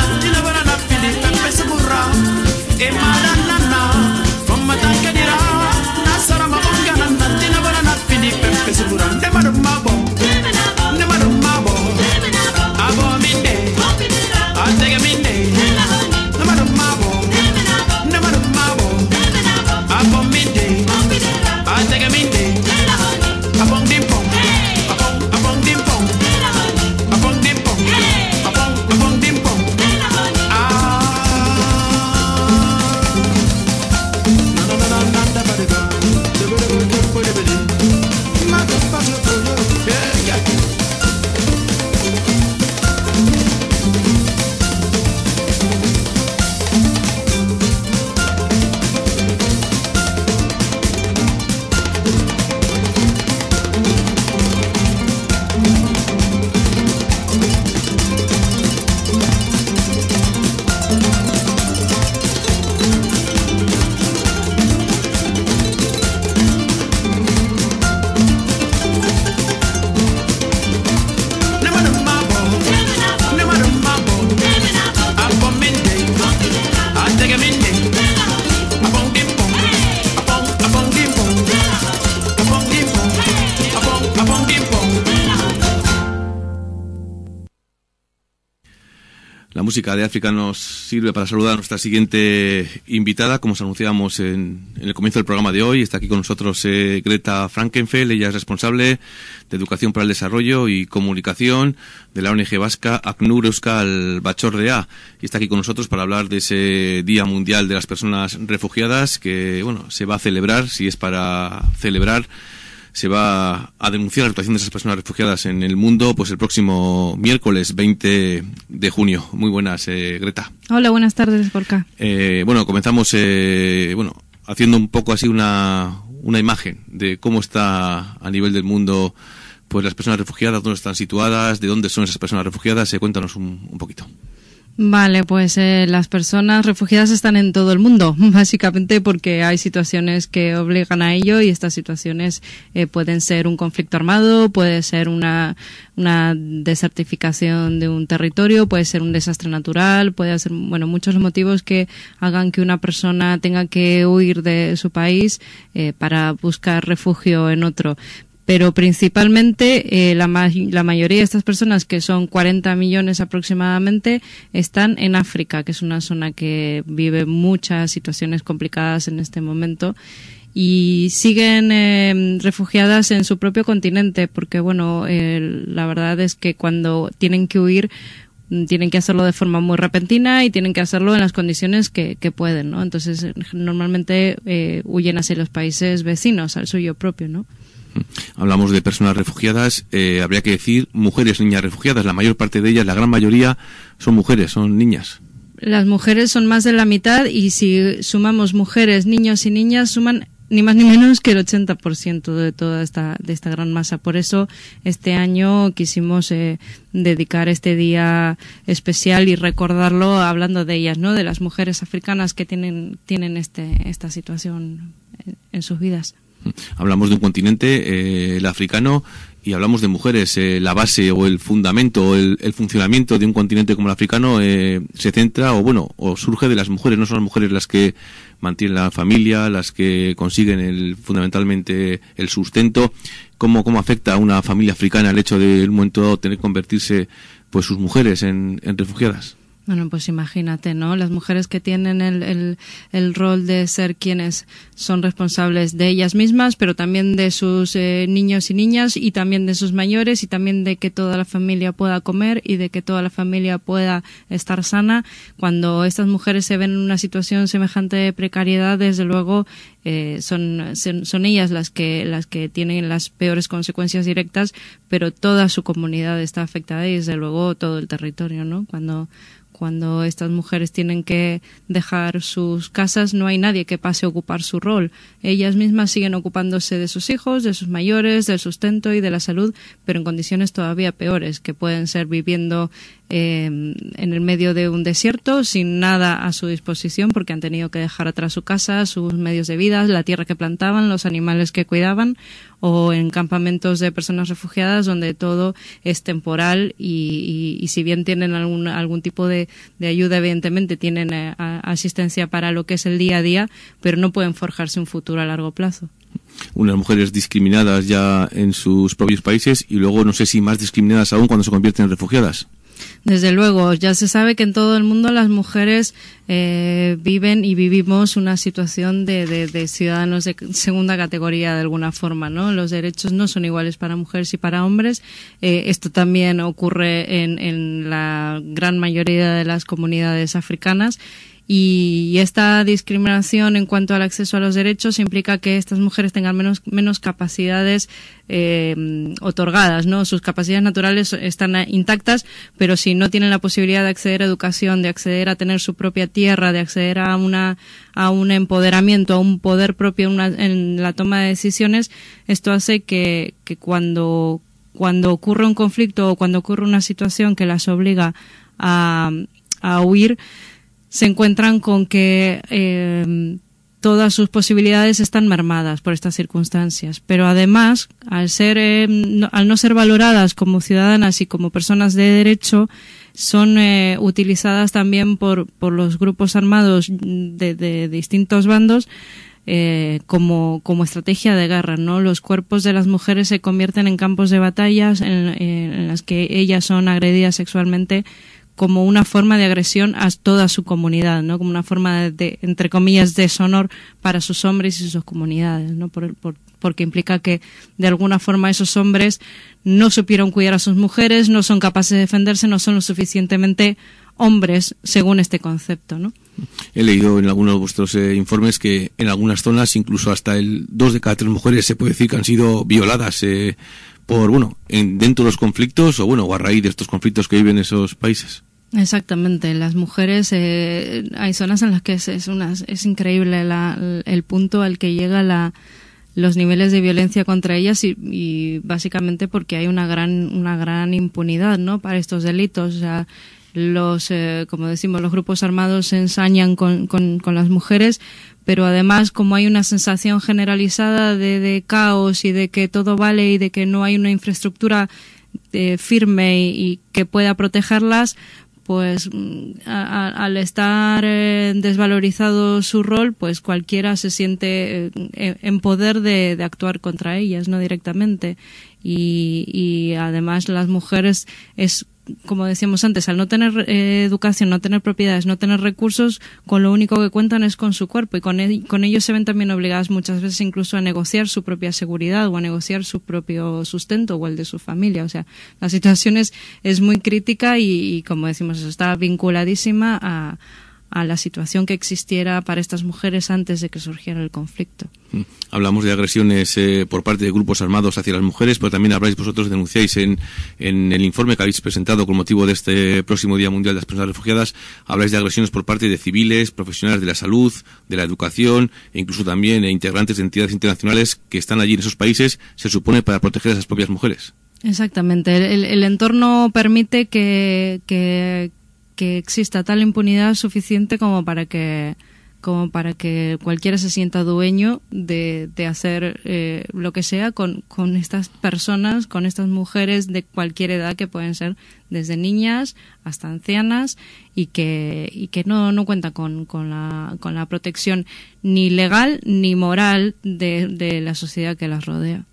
Emma, La música de África nos sirve para saludar a nuestra siguiente invitada. Como os anunciábamos en, en el comienzo del programa de hoy, está aquí con nosotros eh, Greta Frankenfeld. Ella es responsable de Educación para el Desarrollo y Comunicación de la O N G vasca ACNUR Euskal Batzordea. Y está aquí con nosotros para hablar de ese Día Mundial de las Personas Refugiadas que, bueno, se va a celebrar, si es para celebrar, se va a denunciar la situación de esas personas refugiadas en el mundo pues el próximo miércoles veinte de junio. Muy buenas, eh, Greta. Hola, buenas tardes, Gorka. Eh, bueno, comenzamos eh, bueno, haciendo un poco así una, una imagen de cómo está a nivel del mundo pues las personas refugiadas, dónde están situadas, de dónde son esas personas refugiadas. Eh, cuéntanos un, un poquito. Vale, pues eh, las personas refugiadas están en todo el mundo, básicamente porque hay situaciones que obligan a ello y estas situaciones eh, pueden ser un conflicto armado, puede ser una, una desertificación de un territorio, puede ser un desastre natural, puede ser, bueno, muchos motivos que hagan que una persona tenga que huir de su país eh, para buscar refugio en otro. Pero principalmente eh, la, ma la mayoría de estas personas, que son cuarenta millones aproximadamente, están en África, que es una zona que vive muchas situaciones complicadas en este momento, y siguen eh, refugiadas en su propio continente, porque bueno, eh, la verdad es que cuando tienen que huir tienen que hacerlo de forma muy repentina y tienen que hacerlo en las condiciones que, que pueden, ¿no? Entonces normalmente eh, huyen hacia los países vecinos, al suyo propio, ¿no? Hablamos de personas refugiadas, eh, habría que decir mujeres, niñas refugiadas. La mayor parte de ellas, la gran mayoría, son mujeres, son niñas. Las mujeres son más de la mitad y si sumamos mujeres, niños y niñas, suman ni más ni menos que el ochenta por ciento de toda esta, de esta gran masa. Por eso este año quisimos eh, dedicar este día especial y recordarlo hablando de ellas, ¿no? De las mujeres africanas que tienen, tienen este, esta situación en, en sus vidas. Hablamos de un continente, eh, el africano, y hablamos de mujeres. Eh, la base o el fundamento o el, el funcionamiento de un continente como el africano eh, se centra o bueno o surge de las mujeres. No son las mujeres las que mantienen la familia, las que consiguen el, fundamentalmente el sustento. ¿Cómo, cómo afecta a una familia africana el hecho de en un momento dado tener que convertirse pues sus mujeres en, en refugiadas? Bueno, pues imagínate, ¿no? Las mujeres que tienen el, el, el rol de ser quienes son responsables de ellas mismas, pero también de sus eh, niños y niñas y también de sus mayores y también de que toda la familia pueda comer y de que toda la familia pueda estar sana. Cuando estas mujeres se ven en una situación semejante de precariedad, desde luego eh, son, son ellas las que, las que tienen las peores consecuencias directas, pero toda su comunidad está afectada y desde luego todo el territorio, ¿no? Cuando Cuando estas mujeres tienen que dejar sus casas, no hay nadie que pase a ocupar su rol. Ellas mismas siguen ocupándose de sus hijos, de sus mayores, del sustento y de la salud, pero en condiciones todavía peores, que pueden ser viviendo eh, en el medio de un desierto, sin nada a su disposición, porque han tenido que dejar atrás su casa, sus medios de vida, la tierra que plantaban, los animales que cuidaban, o en campamentos de personas refugiadas donde todo es temporal y, y, y si bien tienen algún, algún tipo de, de ayuda, evidentemente tienen eh, asistencia para lo que es el día a día, pero no pueden forjarse un futuro a largo plazo. Unas mujeres discriminadas ya en sus propios países y luego no sé si más discriminadas aún cuando se convierten en refugiadas. Desde luego, ya se sabe que en todo el mundo las mujeres eh, viven y vivimos una situación de, de, de ciudadanos de segunda categoría de alguna forma, ¿no? Los derechos no son iguales para mujeres y para hombres. Eh, esto también ocurre en, en la gran mayoría de las comunidades africanas. Y esta discriminación en cuanto al acceso a los derechos implica que estas mujeres tengan menos, menos capacidades eh, otorgadas, ¿no? Sus capacidades naturales están intactas, pero si no tienen la posibilidad de acceder a educación, de acceder a tener su propia tierra, de acceder a una a un empoderamiento, a un poder propio una, en la toma de decisiones, esto hace que, que cuando, cuando ocurre un conflicto o cuando ocurre una situación que las obliga a, a huir, se encuentran con que eh, todas sus posibilidades están mermadas por estas circunstancias. Pero además, al ser, eh, no, al no ser valoradas como ciudadanas y como personas de derecho, son eh, utilizadas también por, por los grupos armados de, de, de distintos bandos eh, como, como estrategia de guerra, ¿no? Los cuerpos de las mujeres se convierten en campos de batallas en, en las que ellas son agredidas sexualmente como una forma de agresión a toda su comunidad, ¿no? Como una forma de, de entre comillas, deshonor para sus hombres y sus comunidades, ¿no? Por, por, porque implica que de alguna forma esos hombres no supieron cuidar a sus mujeres, no son capaces de defenderse, no son lo suficientemente hombres según este concepto, ¿no? He leído en algunos de vuestros eh, informes que en algunas zonas incluso hasta el dos de cada tres mujeres se puede decir que han sido violadas eh, por, bueno, en, dentro de los conflictos o bueno, o a raíz de estos conflictos que viven esos países. Exactamente, las mujeres, eh, hay zonas en las que es, es, una, es increíble la, el punto al que llega la los niveles de violencia contra ellas y, y básicamente porque hay una gran una gran impunidad, ¿no? Para estos delitos. O sea, los eh, como decimos, los grupos armados se ensañan con, con, con las mujeres, pero además como hay una sensación generalizada de, de caos y de que todo vale y de que no hay una infraestructura eh, firme y, y que pueda protegerlas, pues a, a, al estar eh, desvalorizado su rol, pues cualquiera se siente eh, en poder de, de actuar contra ellas, no directamente. Y, y además las mujeres es, como decíamos antes, al no tener eh, educación, no tener propiedades, no tener recursos, con lo único que cuentan es con su cuerpo y con, el, con ellos se ven también obligadas muchas veces incluso a negociar su propia seguridad o a negociar su propio sustento o el de su familia. O sea, la situación es, es muy crítica y, y, como decimos, está vinculadísima a, a la situación que existiera para estas mujeres antes de que surgiera el conflicto. Hablamos de agresiones eh, por parte de grupos armados hacia las mujeres, pero también habláis vosotros, denunciáis en, en el informe que habéis presentado con motivo de este próximo Día Mundial de las Personas Refugiadas, habláis de agresiones por parte de civiles, profesionales de la salud, de la educación e incluso también eh, integrantes de entidades internacionales que están allí en esos países, se supone para proteger a esas propias mujeres. Exactamente. El, el entorno permite que, que, que exista tal impunidad suficiente como para que como para que cualquiera se sienta dueño de, de hacer eh, lo que sea con, con estas personas, con estas mujeres de cualquier edad, que pueden ser desde niñas hasta ancianas, y que, y que no, no cuenta con, con, la, con la protección ni legal ni moral de, de la sociedad que las rodea.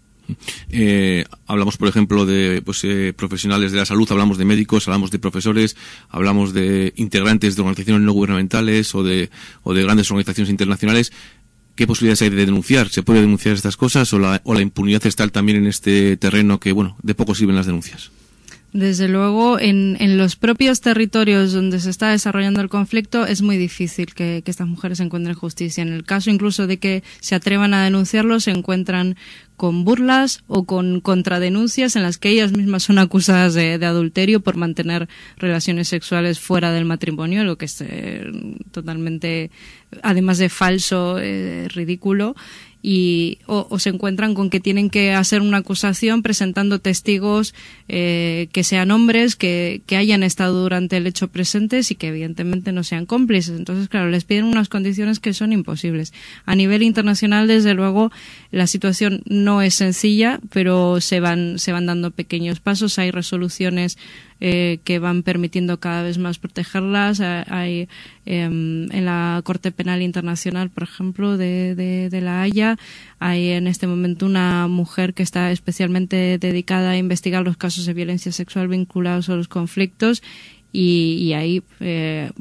Eh, hablamos, por ejemplo, de pues, eh, profesionales de la salud, hablamos de médicos, hablamos de profesores, hablamos de integrantes de organizaciones no gubernamentales o de, o de grandes organizaciones internacionales. ¿Qué posibilidades hay de denunciar? ¿Se puede denunciar estas cosas o la, o la impunidad está también en este terreno que, bueno, de poco sirven las denuncias? Desde luego, en, en los propios territorios donde se está desarrollando el conflicto es muy difícil que, que estas mujeres encuentren justicia. En el caso incluso de que se atrevan a denunciarlo, se encuentran con burlas o con contradenuncias en las que ellas mismas son acusadas de, de adulterio por mantener relaciones sexuales fuera del matrimonio, lo que es eh, totalmente, además de falso, eh, ridículo. Y o, o se encuentran con que tienen que hacer una acusación presentando testigos eh, que sean hombres, que, que hayan estado durante el hecho presentes y que evidentemente no sean cómplices. Entonces, claro, les piden unas condiciones que son imposibles. A nivel internacional, desde luego, la situación no es sencilla, pero se van, se van dando pequeños pasos. Hay resoluciones Eh, que van permitiendo cada vez más protegerlas. Hay eh, en la Corte Penal Internacional, por ejemplo, de, de, de La Haya, hay en este momento una mujer que está especialmente dedicada a investigar los casos de violencia sexual vinculados a los conflictos, y, y hay eh,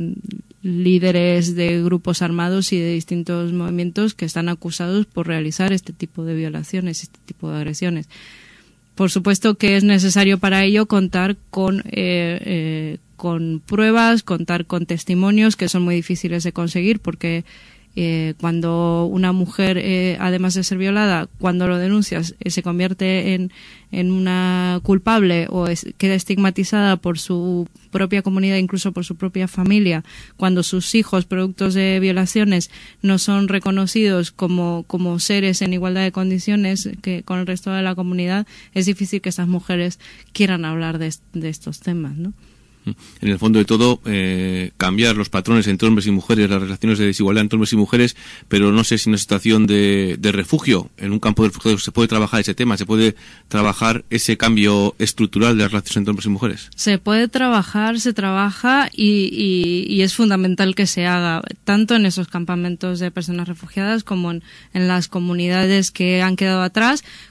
líderes de grupos armados y de distintos movimientos que están acusados por realizar este tipo de violaciones, este tipo de agresiones. Por supuesto que es necesario para ello contar con, eh, eh, con pruebas, contar con testimonios que son muy difíciles de conseguir, porque eh, cuando una mujer, eh, además de ser violada, cuando lo denuncias, eh, se convierte en, en una culpable o es, queda estigmatizada por su propia comunidad, incluso por su propia familia, cuando sus hijos, productos de violaciones, no son reconocidos como, como seres en igualdad de condiciones que con el resto de la comunidad, es difícil que estas mujeres quieran hablar de, de estos temas, ¿no? En el fondo de todo, eh, cambiar los patrones entre hombres y mujeres, las relaciones de desigualdad entre hombres y mujeres, pero no sé si en una situación de, de refugio, en un campo de refugio, se puede trabajar ese tema, se puede trabajar ese cambio estructural de las relaciones entre hombres y mujeres. Se puede trabajar, se trabaja y, y, y es fundamental que se haga, tanto en esos campamentos de personas refugiadas como en, en las comunidades que han quedado atrás,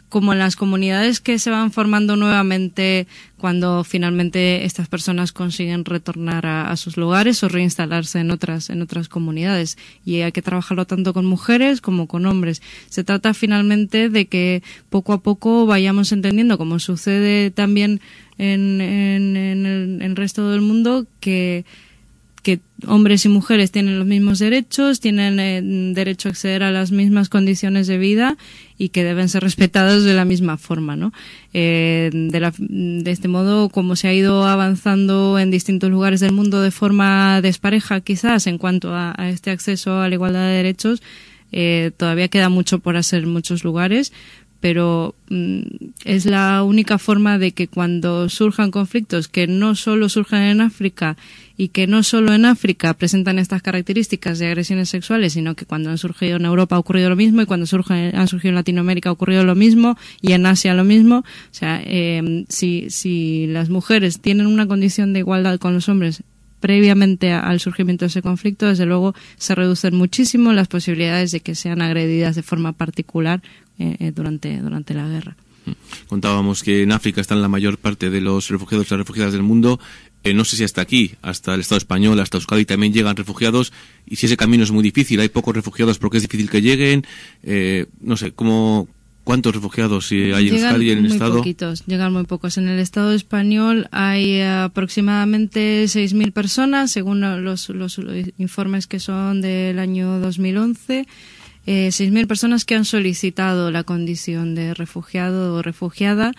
como en las comunidades que se van formando nuevamente cuando finalmente estas personas consiguen retornar a, a sus lugares o reinstalarse en otras en otras comunidades. Y hay que trabajarlo tanto con mujeres como con hombres. Se trata finalmente de que poco a poco vayamos entendiendo, como sucede también en, en, en el, en el resto del mundo, que que hombres y mujeres tienen los mismos derechos, tienen eh, derecho a acceder a las mismas condiciones de vida y que deben ser respetados de la misma forma, ¿no? Eh, de, la, de este modo, como se ha ido avanzando en distintos lugares del mundo de forma despareja, quizás, en cuanto a, a este acceso a la igualdad de derechos, eh, todavía queda mucho por hacer en muchos lugares, pero mm, es la única forma de que cuando surjan conflictos que no solo surjan en África y que no solo en África presentan estas características de agresiones sexuales, sino que cuando han surgido en Europa ha ocurrido lo mismo, y cuando surge, han surgido en Latinoamérica ha ocurrido lo mismo, y en Asia lo mismo. O sea, eh, si, si las mujeres tienen una condición de igualdad con los hombres previamente al surgimiento de ese conflicto, desde luego se reducen muchísimo las posibilidades de que sean agredidas de forma particular eh, durante, durante la guerra. Contábamos que en África están la mayor parte de los refugiados y las refugiadas del mundo. Eh, no sé si hasta aquí, hasta el Estado español, hasta Euskadi también llegan refugiados, y si ese camino es muy difícil, hay pocos refugiados porque es difícil que lleguen. Eh, no sé, ¿cómo, ¿cuántos refugiados hay en Euskadi y en el muy Estado? Poquitos, llegan muy pocos. En el Estado español hay aproximadamente seis mil personas, según los, los, los informes que son del año dos mil once. Eh, seis mil personas que han solicitado la condición de refugiado o refugiada.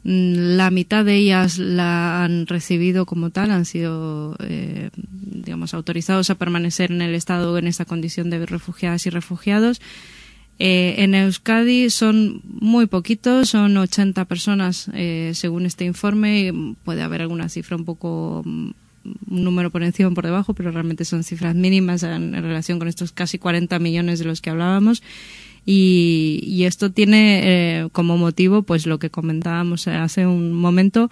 La mitad de ellas la han recibido como tal, han sido, eh, digamos, autorizados a permanecer en el Estado en esa condición de refugiadas y refugiados. Eh, en Euskadi son muy poquitos, son ochenta personas eh, según este informe. Puede haber alguna cifra un poco, un número por encima o por debajo, pero realmente son cifras mínimas en, en relación con estos casi cuarenta millones de los que hablábamos. Y, y esto tiene eh, como motivo, pues lo que comentábamos hace un momento,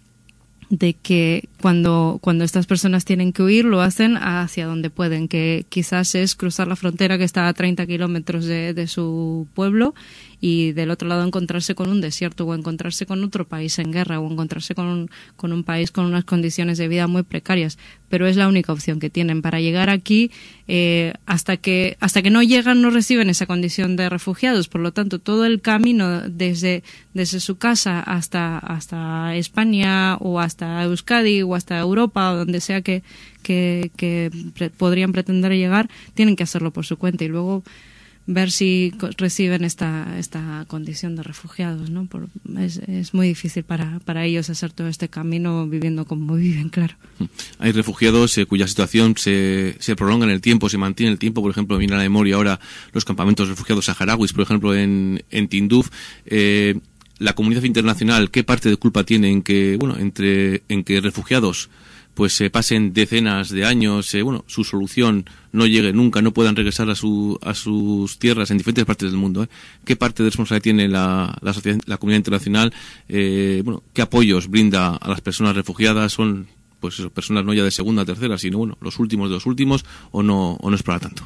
de que cuando, cuando estas personas tienen que huir, lo hacen hacia donde pueden, que quizás es cruzar la frontera que está a treinta kilómetros de, de su pueblo, y del otro lado encontrarse con un desierto, o encontrarse con otro país en guerra, o encontrarse con un, con un país con unas condiciones de vida muy precarias. Pero es la única opción que tienen para llegar aquí. Eh, hasta que hasta que no llegan, no reciben esa condición de refugiados. Por lo tanto, todo el camino desde desde su casa hasta hasta España, o hasta Euskadi, o hasta Europa, o donde sea que que, que pre- podrían pretender llegar, tienen que hacerlo por su cuenta, y luego ver si reciben esta esta condición de refugiados, ¿no? Por, es, es muy difícil para, para ellos hacer todo este camino viviendo como viven, claro. Hay refugiados eh, cuya situación se, se prolonga en el tiempo, se mantiene en el tiempo. Por ejemplo, me viene a la memoria ahora los campamentos de refugiados saharauis, por ejemplo, en, en Tinduf. Eh, la comunidad internacional, ¿qué parte de culpa tiene en que, bueno, entre, en que refugiados pues se eh, pasen decenas de años, eh, bueno, su solución no llegue nunca, no puedan regresar a su a sus tierras en diferentes partes del mundo? ¿eh? ¿Qué parte de responsabilidad tiene la la, sociedad, la comunidad internacional? Eh, bueno, ¿qué apoyos brinda a las personas refugiadas? Son, pues, eso, personas no ya de segunda, tercera, sino, bueno, los últimos de los últimos, o no o no es para tanto.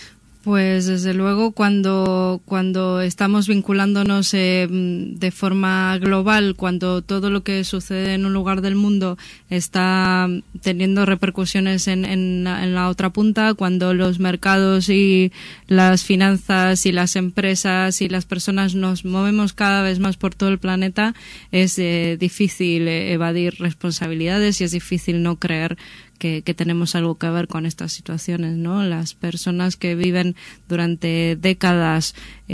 Pues desde luego, cuando cuando estamos vinculándonos eh, de forma global, cuando todo lo que sucede en un lugar del mundo está teniendo repercusiones en, en, en la otra punta, cuando los mercados y las finanzas y las empresas y las personas nos movemos cada vez más por todo el planeta, es eh, difícil evadir responsabilidades, y es difícil no creer Que, que tenemos algo que ver con estas situaciones, ¿no? Las personas que viven durante décadas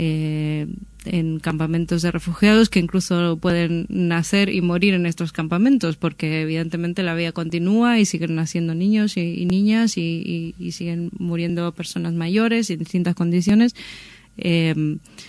eh, en campamentos de refugiados, que incluso pueden nacer y morir en estos campamentos, porque evidentemente la vida continúa y siguen naciendo niños y, y niñas y, y, y siguen muriendo personas mayores y en distintas condiciones. Eh,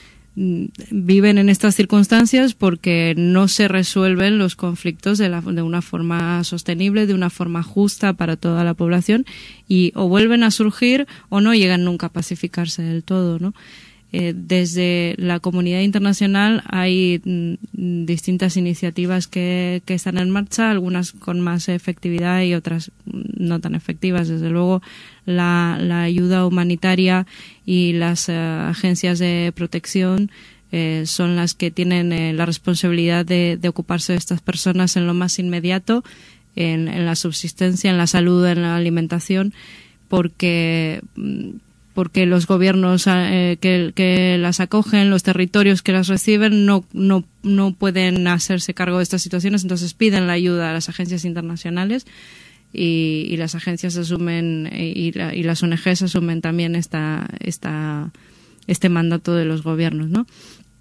viven en estas circunstancias porque no se resuelven los conflictos de, la, de una forma sostenible, de una forma justa para toda la población, y o vuelven a surgir o no llegan nunca a pacificarse del todo, ¿no? Eh, desde la comunidad internacional hay mm, distintas iniciativas que, que están en marcha, algunas con más efectividad y otras no tan efectivas. Desde luego, la, la ayuda humanitaria y las uh, agencias de protección eh, son las que tienen eh, la responsabilidad de, de ocuparse de estas personas en lo más inmediato, en, en la subsistencia, en la salud, en la alimentación, porque porque los gobiernos eh, que, que las acogen, los territorios que las reciben, no, no, no pueden hacerse cargo de estas situaciones, entonces piden la ayuda a las agencias internacionales y, y las agencias asumen y, la, y las O N Ges asumen también esta, esta, este mandato de los gobiernos, ¿no?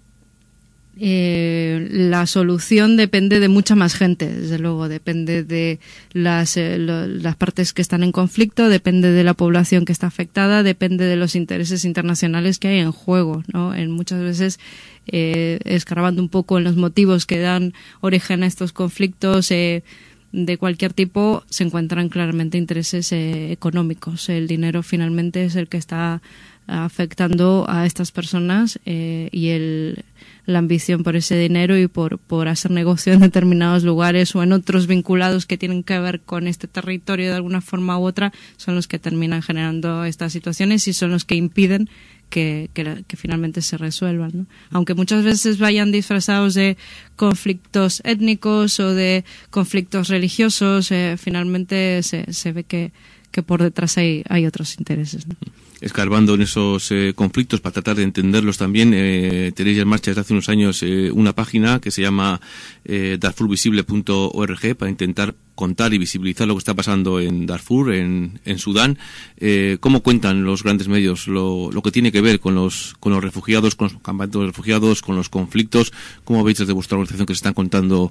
Eh, la solución depende de mucha más gente, desde luego, depende de las, eh, lo, las partes que están en conflicto, depende de la población que está afectada, depende de los intereses internacionales que hay en juego, ¿no? En muchas veces, eh, escarbando un poco en los motivos que dan origen a estos conflictos, eh, de cualquier tipo, se encuentran claramente intereses eh, económicos. El dinero finalmente es el que está afectando a estas personas eh, y el, la ambición por ese dinero y por, por hacer negocio en determinados lugares o en otros vinculados que tienen que ver con este territorio de alguna forma u otra son los que terminan generando estas situaciones y son los que impiden que, que, que finalmente se resuelvan, ¿no? Aunque muchas veces vayan disfrazados de conflictos étnicos o de conflictos religiosos, eh, finalmente se, se ve que, que por detrás hay, hay otros intereses, ¿no? Escarbando en esos eh, conflictos para tratar de entenderlos también, eh, tenéis en marcha desde hace unos años eh, una página que se llama eh, darfur visible punto org para intentar contar y visibilizar lo que está pasando en Darfur, en, en Sudán. Eh, ¿Cómo cuentan los grandes medios lo, lo que tiene que ver con los, con los refugiados, con los campamentos de refugiados, con los conflictos? ¿Cómo veis desde vuestra organización que se están contando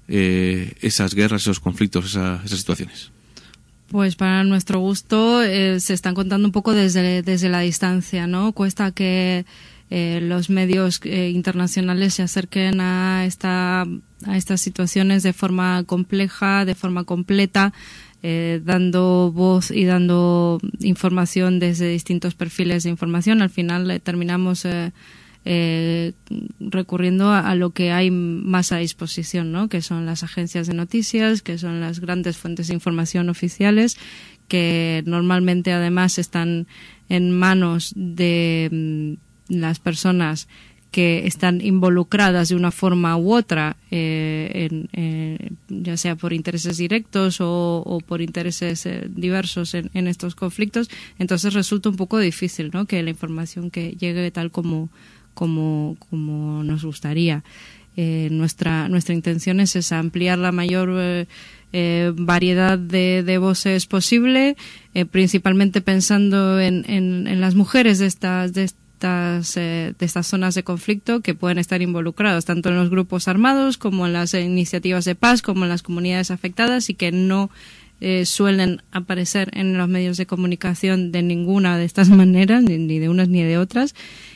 eh, esas guerras, esos conflictos, esa, esas situaciones? Pues para nuestro gusto eh, se están contando un poco desde, desde la distancia, ¿no? Cuesta que eh, los medios eh, internacionales se acerquen a esta a estas situaciones de forma compleja, de forma completa, eh, dando voz y dando información desde distintos perfiles de información. Al final eh, terminamos eh, Eh, recurriendo a, a lo que hay más a disposición, ¿no? Que son las agencias de noticias, que son las grandes fuentes de información oficiales, que normalmente además están en manos de mm, las personas que están involucradas de una forma u otra, eh, en, eh, ya sea por intereses directos o, o por intereses eh, diversos en, en estos conflictos. Entonces resulta un poco difícil, ¿no? Que la información que llegue tal como como como nos gustaría. Eh, nuestra nuestra intención es esa, ampliar la mayor eh, eh, variedad de, de voces posible, eh, principalmente pensando en, en, en las mujeres de estas de estas eh, de estas zonas de conflicto que pueden estar involucradas tanto en los grupos armados como en las iniciativas de paz como en las comunidades afectadas y que no eh, suelen aparecer en los medios de comunicación de ninguna de estas maneras, ni, ni de unas ni de otras.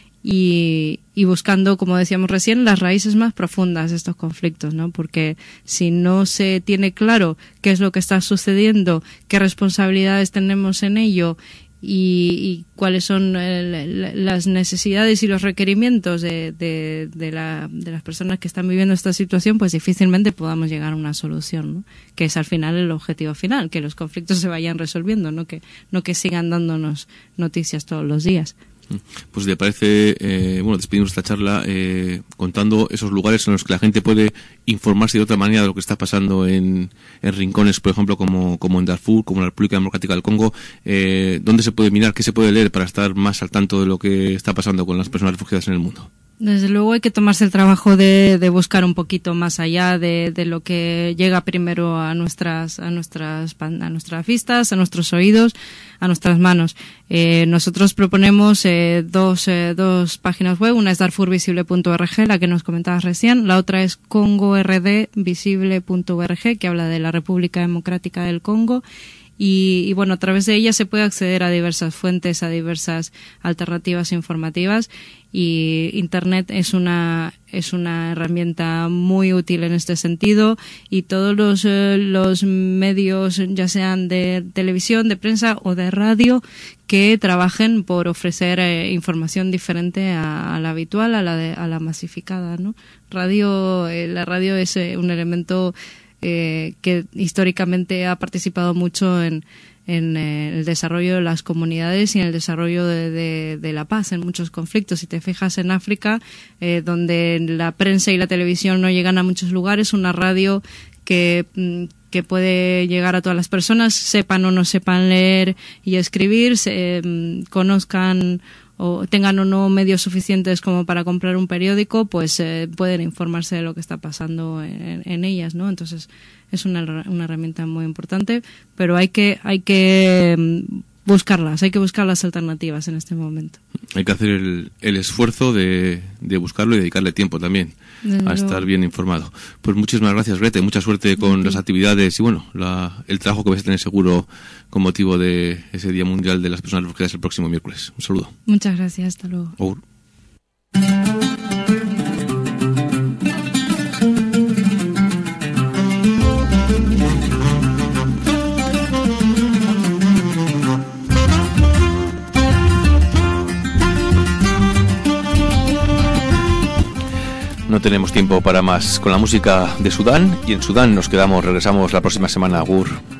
Y, y buscando, como decíamos recién, las raíces más profundas de estos conflictos, ¿no? Porque si no se tiene claro qué es lo que está sucediendo, qué responsabilidades tenemos en ello y, y cuáles son eh, las necesidades y los requerimientos de, de, de, la, de las personas que están viviendo esta situación, pues difícilmente podamos llegar a una solución, ¿no? Que es al final el objetivo final, que los conflictos se vayan resolviendo, no que, no que sigan dándonos noticias todos los días. Pues le parece, eh, bueno, despedimos esta charla eh, contando esos lugares en los que la gente puede informarse de otra manera de lo que está pasando en, en rincones, por ejemplo, como, como en Darfur, como en la República Democrática del Congo. Eh, ¿Dónde se puede mirar, qué se puede leer para estar más al tanto de lo que está pasando con las personas refugiadas en el mundo? Desde luego hay que tomarse el trabajo de, de buscar un poquito más allá de, de lo que llega primero a nuestras a nuestras a nuestras vistas, a nuestros oídos, a nuestras manos. Eh, nosotros proponemos eh, dos eh, dos páginas web. Una es darfur visible punto org, la que nos comentabas recién. La otra es congo r d visible punto org, que habla de la República Democrática del Congo. Y, y bueno, a través de ella se puede acceder a diversas fuentes, a diversas alternativas informativas, y Internet es una es una herramienta muy útil en este sentido, y todos los eh, los medios, ya sean de televisión, de prensa o de radio, que trabajen por ofrecer eh, información diferente a, a la habitual, a la de, a la masificada, ¿no? Radio, eh, la radio es eh, un elemento Eh, que históricamente ha participado mucho en, en eh, el desarrollo de las comunidades y en el desarrollo de, de, de la paz en muchos conflictos. Si te fijas en África, eh, donde la prensa y la televisión no llegan a muchos lugares, una radio que, que puede llegar a todas las personas, sepan o no sepan leer y escribir, se, eh, conozcan o tengan o no medios suficientes como para comprar un periódico, pues eh, pueden informarse de lo que está pasando en, en ellas, ¿no? Entonces es una, una herramienta muy importante, pero hay que hay que buscarlas, hay que buscar las alternativas en este momento. Hay que hacer el, el esfuerzo de, de buscarlo y dedicarle tiempo también Desde a estar luego. bien informado. Pues muchísimas gracias, Grete, mucha suerte con las actividades y bueno, la, el trabajo que vais a tener seguro con motivo de ese Día Mundial de las Personas Refugiadas el próximo miércoles. Un saludo. Muchas gracias, hasta luego. Aur. No tenemos tiempo para más con la música de Sudán y en Sudán nos quedamos, regresamos la próxima semana. Agur.